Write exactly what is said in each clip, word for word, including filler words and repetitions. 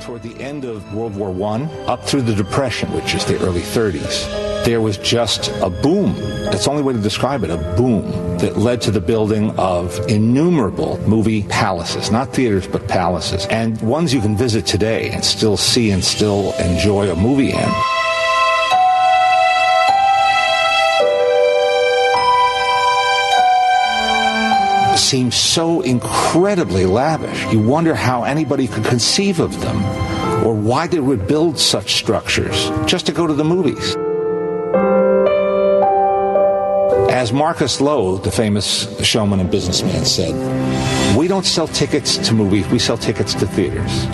toward the end of World War One, up through the Depression, which is the early thirties, there was just a boom. That's the only way to describe it, a boom that led to the building of innumerable movie palaces, not theaters, but palaces, and ones you can visit today and still see and still enjoy a movie in. Seems so incredibly lavish. You wonder how anybody could conceive of them, or why they would build such structures just to go to the movies. As Marcus Lowe, the famous showman and businessman, said, "We don't sell tickets to movies, we sell tickets to theaters."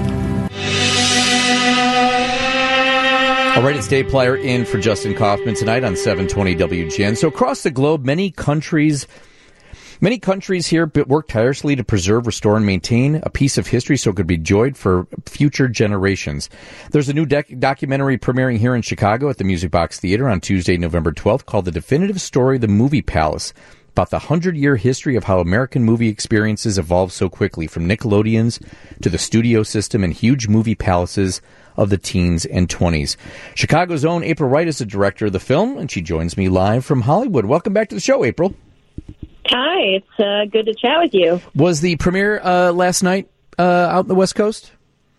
All right, it's Dave Plyer in for Justin Kaufman tonight on seven twenty W G N. So across the globe, many countries... Many countries here work tirelessly to preserve, restore, and maintain a piece of history so it could be enjoyed for future generations. There's a new dec- documentary premiering here in Chicago at the Music Box Theater on Tuesday, November twelfth, called The Definitive Story, The Movie Palace, about the hundred-year history of how American movie experiences evolved so quickly, from Nickelodeons to the studio system and huge movie palaces of the teens and twenties. Chicago's own April Wright is the director of the film, and she joins me live from Hollywood. Welcome back to the show, April. Hi, it's uh, good to chat with you. Was the premiere uh, last night uh, out in the West Coast?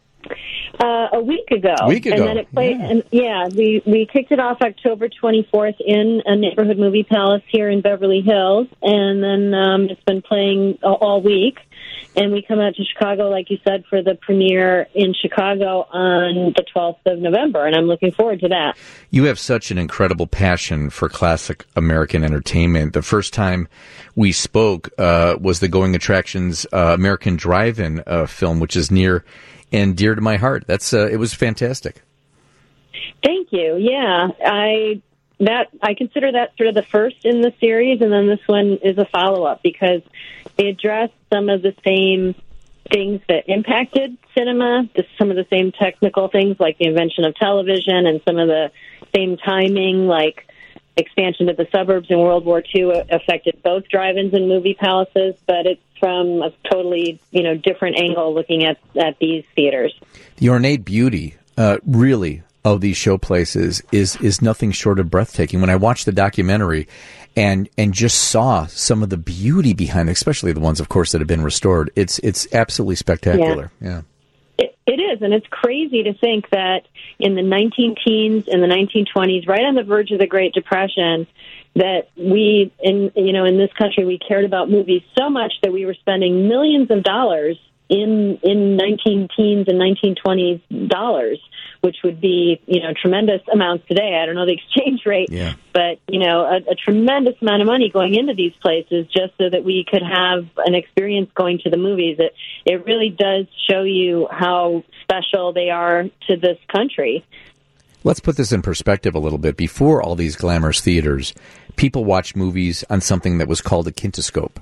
Uh, a week ago. A week ago. And then it played, yeah, and, yeah we, we kicked it off October twenty-fourth in a neighborhood movie palace here in Beverly Hills, and then um, it's been playing all, all week. And we come out to Chicago, like you said, for the premiere in Chicago on the twelfth of November, and I'm looking forward to that. You have such an incredible passion for classic American entertainment. The first time we spoke uh, was the Going Attractions uh, American Drive-In uh, film, which is near and dear to my heart. That's uh, it was fantastic. Thank you. Yeah, I that I consider that sort of the first in the series, and then this one is a follow-up because they address some of the same things that impacted cinema, some of the same technical things like the invention of television, and some of the same timing, like expansion to the suburbs in World War Two affected both drive-ins and movie palaces, but it's from a totally, you know, different angle looking at, at these theaters. The ornate beauty, uh, really, of these show places is is nothing short of breathtaking. When I watched the documentary and and just saw some of the beauty behind it, especially the ones, of course, that have been restored, it's it's absolutely spectacular. Yeah. yeah. It, it is, and it's crazy to think that in the nineteen teens, in the nineteen twenties, right on the verge of the Great Depression, that we, in you know, in this country, we cared about movies so much that we were spending millions of dollars in in nineteen teens and nineteen twenties dollars, which would be, you know, tremendous amounts today. I don't know the exchange rate, yeah. but, you know, a, a tremendous amount of money going into these places just so that we could have an experience going to the movies. It, it really does show you how special they are to this country. Let's put this in perspective a little bit. Before all these glamorous theaters, people watched movies on something that was called a kinescope.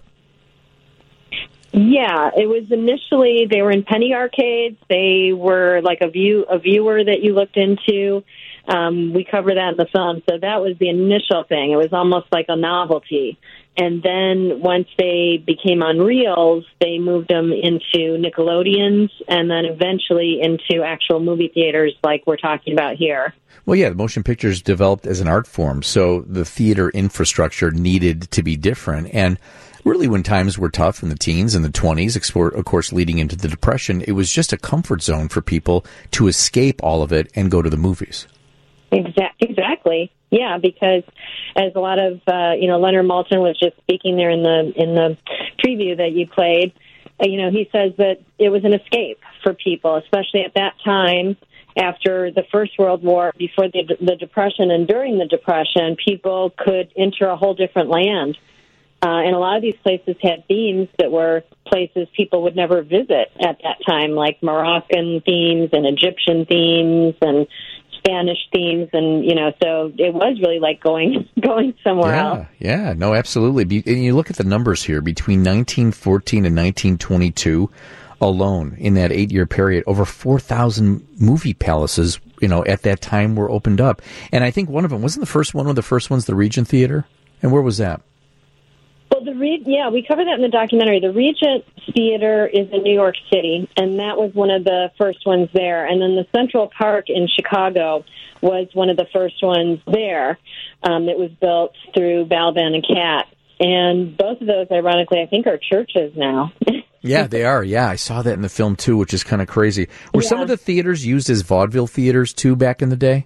Yeah, it was initially, they were in penny arcades. They were like a view, a viewer that you looked into. Um, we cover that in the film. So that was the initial thing. It was almost like a novelty. And then once they became on reels, they moved them into Nickelodeons and then eventually into actual movie theaters like we're talking about here. Well, yeah, the motion pictures developed as an art form, so the theater infrastructure needed to be different. And really, when times were tough in the teens and the twenties, of course, leading into the Depression, it was just a comfort zone for people to escape all of it and go to the movies. Exactly. Yeah, because as a lot of, uh, you know, Leonard Maltin was just speaking there in the in the preview that you played, uh, you know, he says that it was an escape for people, especially at that time after the First World War, before the, the Depression and during the Depression, people could enter a whole different land. Uh, and a lot of these places had themes that were places people would never visit at that time, like Moroccan themes and Egyptian themes and Spanish themes, and you know, so it was really like going going somewhere yeah, else. Yeah, no, absolutely. Be, and you look at the numbers here between nineteen fourteen and nineteen twenty-two alone, in that eight-year period, over four thousand movie palaces, you know, at that time were opened up. And I think one of them wasn't the first one. One of the first ones, the Regent Theater. And where was that? Well, Well, the Re- yeah, we covered that in the documentary. The Regent Theater is in New York City, and that was one of the first ones there. And then the Central Park in Chicago was one of the first ones there. Um, it was built through Balaban and Cat. And both of those, ironically, I think are churches now. Yeah, they are. Yeah, I saw that in the film, too, which is kind of crazy. Were yeah. some of the theaters used as vaudeville theaters, too, back in the day?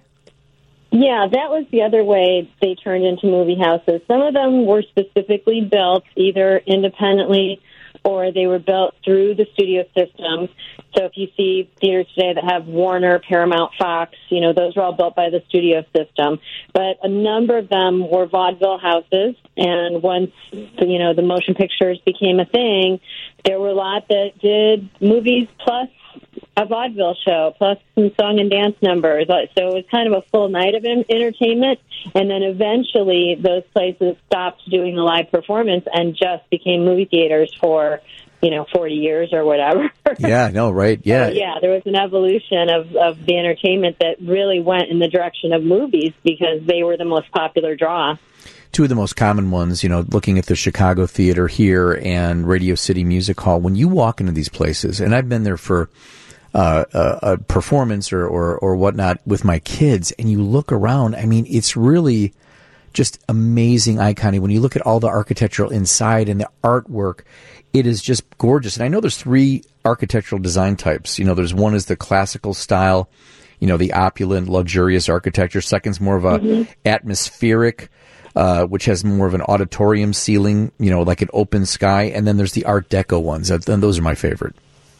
Yeah, that was the other way they turned into movie houses. Some of them were specifically built either independently or they were built through the studio system. So if you see theaters today that have Warner, Paramount, Fox, you know, those were all built by the studio system. But a number of them were vaudeville houses, and once, you know, the motion pictures became a thing, there were a lot that did movies plus a vaudeville show, plus some song and dance numbers. So it was kind of a full night of entertainment, and then eventually those places stopped doing the live performance and just became movie theaters for, you know, forty years or whatever. Yeah, no, right, yeah. So, yeah, there was an evolution of, of the entertainment that really went in the direction of movies because they were the most popular draw. Two of the most common ones, you know, looking at the Chicago Theater here and Radio City Music Hall, when you walk into these places, and I've been there for uh, a, a performance or, or, or whatnot with my kids, and you look around, I mean, it's really just amazing iconic. When you look at all the architectural inside and the artwork, it is just gorgeous. And I know there's three architectural design types. You know, there's one is the classical style, you know, the opulent, luxurious architecture. Second's more of a mm-hmm. atmospheric, Uh, which has more of an auditorium ceiling, you know, like an open sky. And then there's the Art Deco ones. And those are my favorite.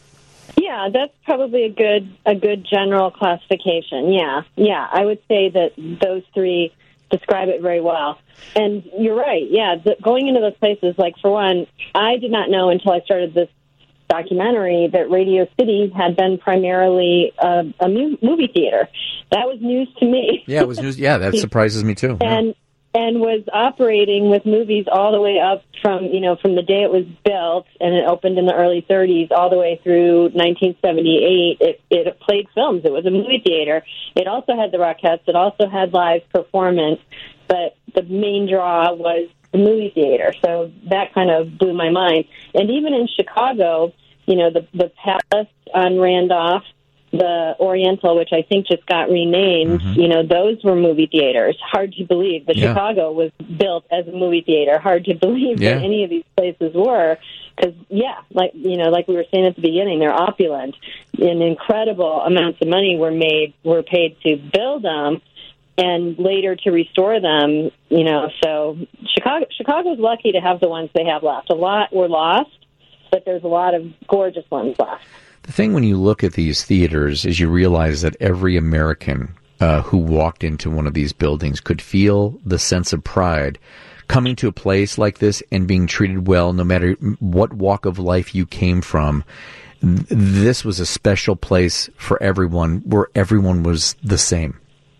Yeah, that's probably a good a good general classification. Yeah, yeah. I would say that those three describe it very well. And you're right. Yeah, the, going into those places, like, for one, I did not know until I started this documentary that Radio City had been primarily a, a mu- movie theater. That was news to me. Yeah, it was news. Yeah, that surprises me too. And yeah. and was operating with movies all the way up from, you know, from the day it was built, and it opened in the early thirties, all the way through nineteen seventy-eight. It, it played films. It was a movie theater. It also had the Rockettes. It also had live performance, but the main draw was the movie theater. So that kind of blew my mind. And even in Chicago, you know, the, the Palace on Randolph, the Oriental, which I think just got renamed, mm-hmm. you know, those were movie theaters. Hard to believe. But yeah. Chicago was built as a movie theater. Hard to believe yeah. that any of these places were. Because, yeah, like, you know, like we were saying at the beginning, they're opulent. And incredible amounts of money were made, were paid to build them and later to restore them, you know. So Chicago, Chicago's lucky to have the ones they have left. A lot were lost, but there's a lot of gorgeous ones left. The thing when you look at these theaters is you realize that every American uh, who walked into one of these buildings could feel the sense of pride coming to a place like this and being treated well no matter what walk of life you came from. This was a special place for everyone where everyone was the same.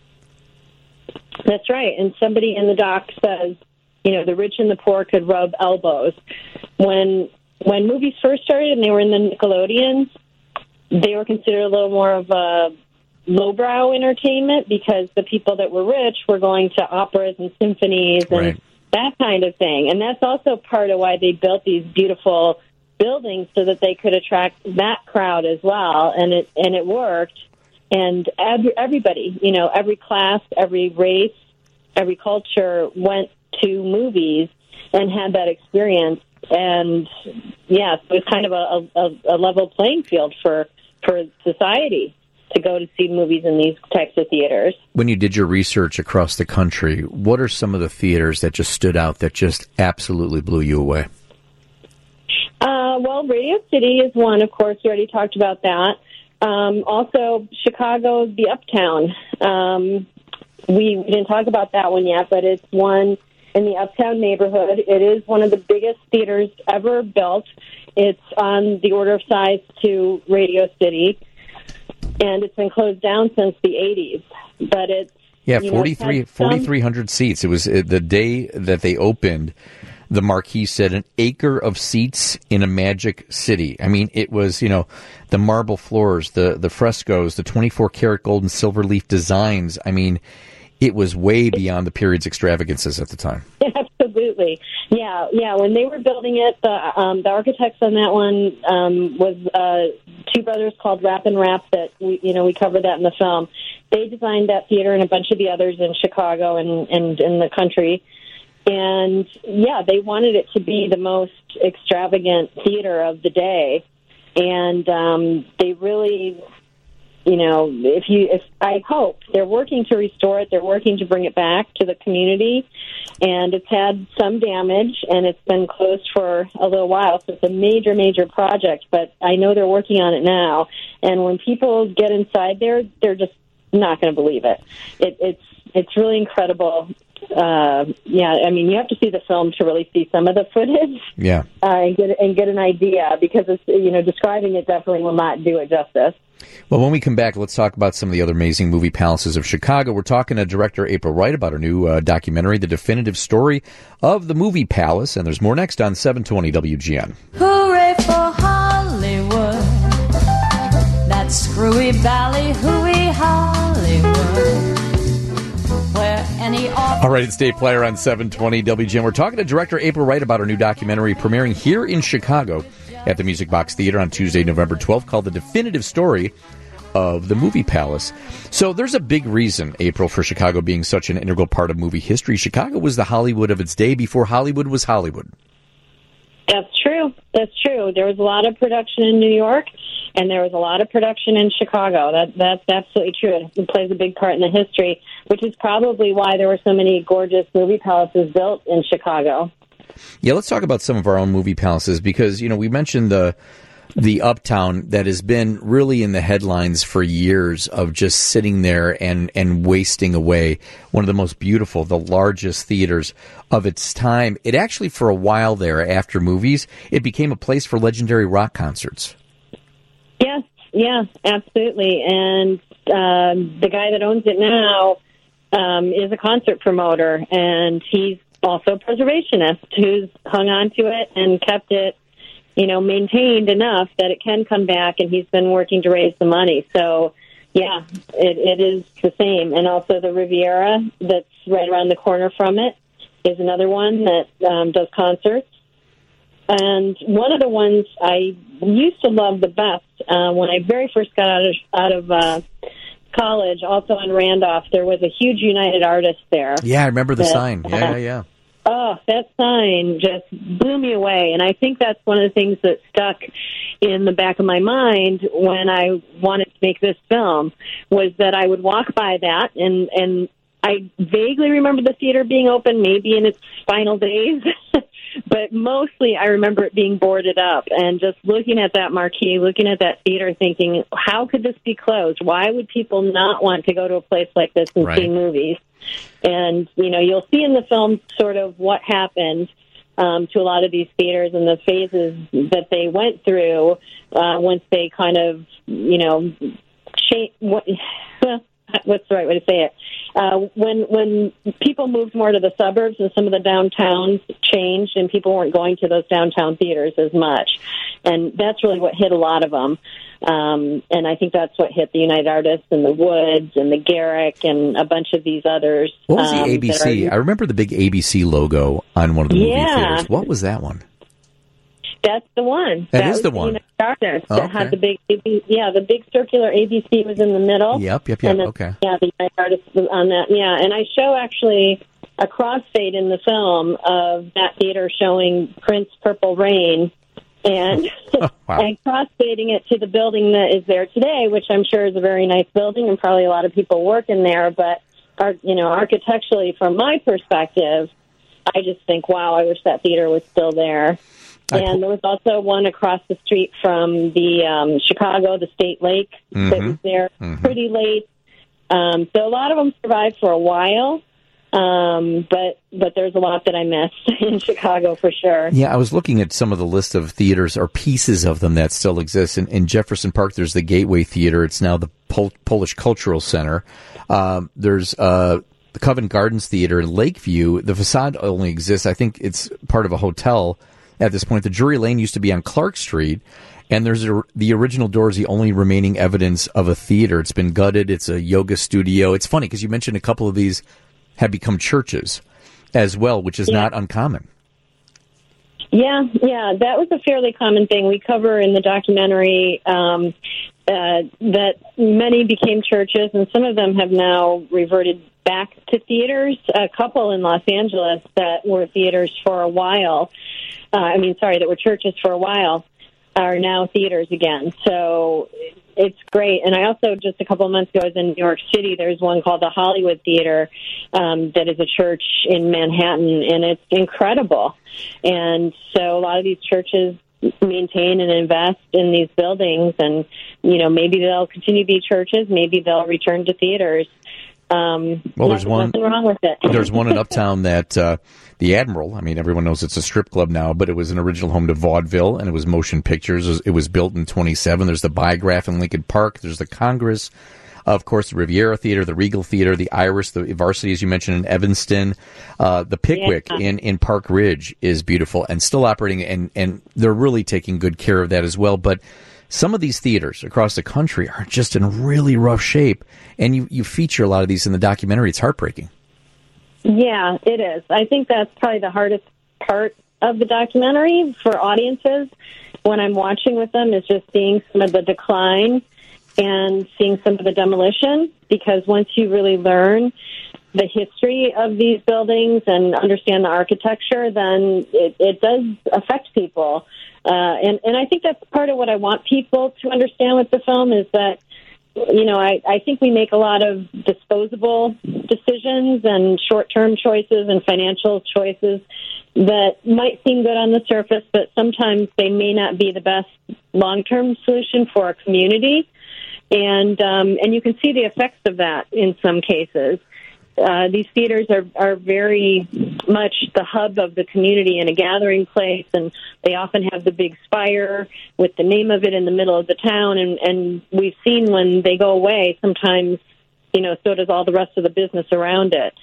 That's right. And somebody in the doc says, you know, the rich and the poor could rub elbows. When, when movies first started and they were in the Nickelodeons, they were considered a little more of a lowbrow entertainment because the people that were rich were going to operas and symphonies and right. that kind of thing. And that's also part of why they built these beautiful buildings so that they could attract that crowd as well. And it and it worked. And every, everybody, you know, every class, every race, every culture went to movies and had that experience. And, yeah, it was kind of a, a, a level playing field for, for society to go to see movies in these types of theaters. When you did your research across the country, what are some of the theaters that just stood out, that just absolutely blew you away? Uh, well, Radio City is one, of course. We already talked about that. Um, also, Chicago, the Uptown. Um, we, we didn't talk about that one yet, but it's one in the Uptown neighborhood. It is one of the biggest theaters ever built. It's on the order of size to Radio City, and it's been closed down since the eighties. But it's yeah, forty-three, forty-three hundred seats. It was uh, the day that they opened. The marquee said an acre of seats in a magic city. I mean, it was, you know, the marble floors, the the frescoes, the twenty-four karat gold and silver leaf designs. I mean, it was way beyond the period's extravagances at the time. Absolutely. absolutely. Yeah, yeah. When they were building it, the um, the architects on that one um, was uh, two brothers called Rapp and Rapp. That we, you know, we covered that in the film. They designed that theater and a bunch of the others in Chicago and and in the country. And yeah, they wanted it to be the most extravagant theater of the day, and um, they really. You know, if you, if I hope they're working to restore it, they're working to bring it back to the community, and it's had some damage, and it's been closed for a little while. So it's a major, major project. But I know they're working on it now, and when people get inside there, they're just not going to believe it. it. It's it's really incredible. Uh, yeah, I mean, you have to see the film to really see some of the footage. Yeah, uh, and get and get an idea, because it's, you know, describing it definitely will not do it justice. Well, when we come back, let's talk about some of the other amazing movie palaces of Chicago. We're talking to director April Wright about her new uh, documentary, The Definitive Story of the Movie Palace. And there's more next on seven twenty W G N. Hooray for Hollywood, that screwy ballyhooey Hollywood. Where any All right, it's Dave Player on seven twenty W G N. We're talking to director April Wright about her new documentary premiering here in Chicago at the Music Box Theater on Tuesday, November twelfth, called The Definitive Story of the Movie Palace. So there's a big reason, April, for Chicago being such an integral part of movie history. Chicago was the Hollywood of its day before Hollywood was Hollywood. That's true. That's true. There was a lot of production in New York, and there was a lot of production in Chicago. That That's absolutely true. It plays a big part in the history, which is probably why there were so many gorgeous movie palaces built in Chicago. Yeah, let's talk about some of our own movie palaces, because, you know, we mentioned the the Uptown that has been really in the headlines for years of just sitting there and, and wasting away. One of the most beautiful, the largest theaters of its time. It actually, for a while there, after movies, it became a place for legendary rock concerts. Yes, yeah, absolutely. And um, the guy that owns it now um, is a concert promoter, and he's also a preservationist who's hung on to it and kept it, you know, maintained enough that it can come back, and he's been working to raise the money. So, yeah, it, it is the same. And also the Riviera that's right around the corner from it is another one that um, does concerts. And one of the ones I used to love the best uh, when I very first got out of, out of uh, college, also on Randolph, there was a huge United Artists there. Yeah, I remember the that, sign. Yeah, yeah, yeah. Oh, that sign just blew me away. And I think that's one of the things that stuck in the back of my mind when I wanted to make this film, was that I would walk by that, and, and I vaguely remember the theater being open, maybe in its final days, but mostly I remember it being boarded up, and just looking at that marquee, looking at that theater, thinking, how could this be closed? Why would people not want to go to a place like this and right. see movies? And, you know, you'll see in the film sort of what happened um, to a lot of these theaters and the phases that they went through uh, once they kind of, you know, shape, what, what's the right way to say it? Uh, when when people moved more to the suburbs and some of the downtowns changed, and people weren't going to those downtown theaters as much. And that's really what hit a lot of them. Um, and I think that's what hit the United Artists and the Woods and the Garrick and a bunch of these others. What was the um, A B C? Are, I remember the big A B C logo on one of the movie yeah. theaters. What was that one? That's the one. That, that is was the one. The Artists oh, that okay. had the big, yeah, the big circular A B C was in the middle. Yep, yep, yep. And then, okay. Yeah, the United Artists was on that. Yeah, and I show actually a crossfade in the film of that theater showing Prince Purple Rain, and oh, wow. and cross-fading it to the building that is there today, which I'm sure is a very nice building, and probably a lot of people work in there. But, you know, architecturally, from my perspective, I just think, wow, I wish that theater was still there. I And po- there was also one across the street from the um, Chicago, the State Lake, mm-hmm. that was there mm-hmm. pretty late. Um, so a lot of them survived for a while. Um, but but there's a lot that I missed in Chicago for sure. Yeah, I was looking at some of the list of theaters or pieces of them that still exist. In, in Jefferson Park, there's the Gateway Theater. It's now the Pol- Polish Cultural Center. Um, there's uh, the Covent Gardens Theater in Lakeview. The facade only exists. I think it's part of a hotel at this point. The Drury Lane used to be on Clark Street. And there's a, the original door is the only remaining evidence of a theater. It's been gutted. It's a yoga studio. It's funny because you mentioned a couple of these have become churches. as well, which is yeah. not uncommon. Yeah, yeah, that was a fairly common thing. We cover in the documentary um, uh, that many became churches, and some of them have now reverted back to theaters. A couple in Los Angeles that were theaters for a while, uh, I mean, sorry, that were churches for a while, are now theaters again. So it's great. And I also, just a couple of months ago, I was in New York City. There's one called the Hollywood Theater um, that is a church in Manhattan, and it's incredible. And so a lot of these churches maintain and invest in these buildings, and, you know, maybe they'll continue to be churches, maybe they'll return to theaters. Um, well, there's nothing, one. Nothing wrong with it. There's one in Uptown that uh, the Admiral. I mean, everyone knows it's a strip club now, but it was an original home to vaudeville, and it was motion pictures. It was, it was built in twenty-seven. There's the Biograph in Lincoln Park. There's the Congress, of course, the Riviera Theater, the Regal Theater, the Iris, the Varsity, as you mentioned, in Evanston. Uh, the Pickwick yeah. in, in Park Ridge is beautiful and still operating, and, and they're really taking good care of that as well. But some of these theaters across the country are just in really rough shape, and you, you feature a lot of these in the documentary. It's heartbreaking. Yeah, it is. I think that's probably the hardest part of the documentary for audiences when I'm watching with them, is just seeing some of the decline and seeing some of the demolition, because once you really learn the history of these buildings and understand the architecture, then it, it does affect people. Uh, and, and I think that's part of what I want people to understand with the film, is that, you know, I, I think we make a lot of disposable decisions and short-term choices and financial choices that might seem good on the surface, but sometimes they may not be the best long-term solution for our community. And um, and you can see the effects of that in some cases. Uh, these theaters are, are very much the hub of the community and a gathering place, and they often have the big spire with the name of it in the middle of the town. And, and we've seen when they go away, sometimes, you know, so does all the rest of the business around it.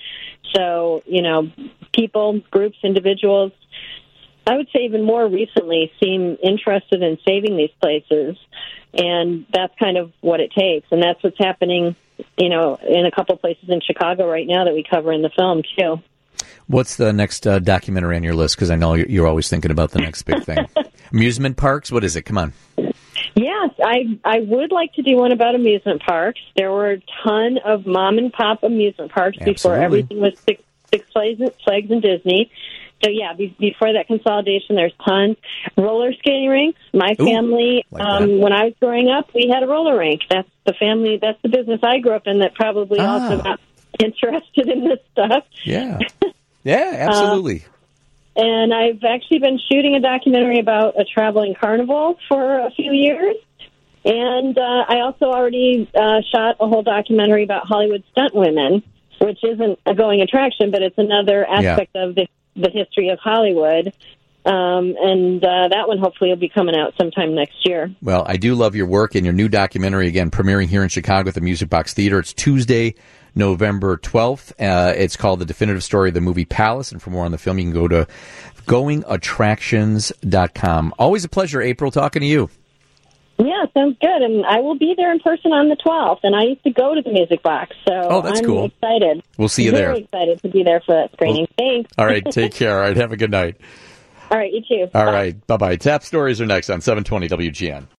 So, you know, people, groups, individuals, I would say even more recently, seem interested in saving these places. And that's kind of what it takes. And that's what's happening, you know, in a couple places in Chicago right now that we cover in the film, too. What's the next uh, documentary on your list? Because I know you're always thinking about the next big thing. Amusement parks? What is it? Come on. Yes, I I would like to do one about amusement parks. There were a ton of mom-and-pop amusement parks Absolutely. Before everything was Six, Six Flags, Flags and Disney. So, yeah, be, before that consolidation, there's tons. Roller skating rinks. My Ooh, family, like um, when I was growing up, we had a roller rink. That's the family, that's the business I grew up in that probably Ah. also got interested in this stuff. Yeah. Yeah, absolutely. Uh, and I've actually been shooting a documentary about a traveling carnival for a few years. And uh, I also already uh, shot a whole documentary about Hollywood stunt women, which isn't a going attraction, but it's another aspect yeah. of the the history of Hollywood. Um, and uh, that one hopefully will be coming out sometime next year. Well, I do love your work and your new documentary, again, premiering here in Chicago at the Music Box Theater. It's Tuesday, November twelfth. Uh, it's called The Definitive Story of the Movie Palace. And for more on the film, you can go to going attractions dot com. Always a pleasure, April, talking to you. Yeah, sounds good. And I will be there in person on the twelfth. And I used to go to the Music Box, so oh, that's I'm cool. excited. We'll see you Very there. Very excited to be there for that screening. Well, Thanks. All right, take care. All right, have a good night. All right, you too. All Bye. right, bye-bye. Tap stories are next on seven twenty W G N.